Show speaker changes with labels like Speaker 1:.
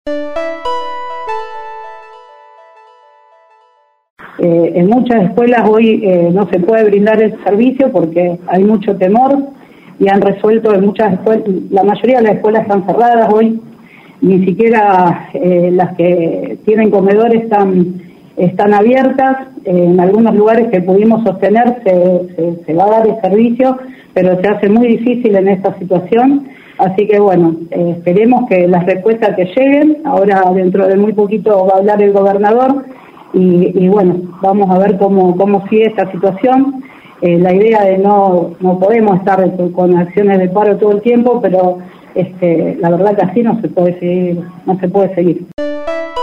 Speaker 1: En muchas escuelas hoy no se puede brindar el servicio porque hay mucho temor y han resuelto en muchas escuelas, la mayoría de las escuelas están cerradas hoy, ni siquiera las que tienen comedores están abiertas. En algunos lugares que pudimos sostener se va a dar el servicio, pero se hace muy difícil en esta situación. Así que bueno, esperemos que las respuestas que lleguen, ahora dentro de muy poquito va a hablar el gobernador y bueno, vamos a ver cómo sigue esta situación. La idea de no podemos estar con acciones de paro todo el tiempo, pero la verdad que así no se puede seguir.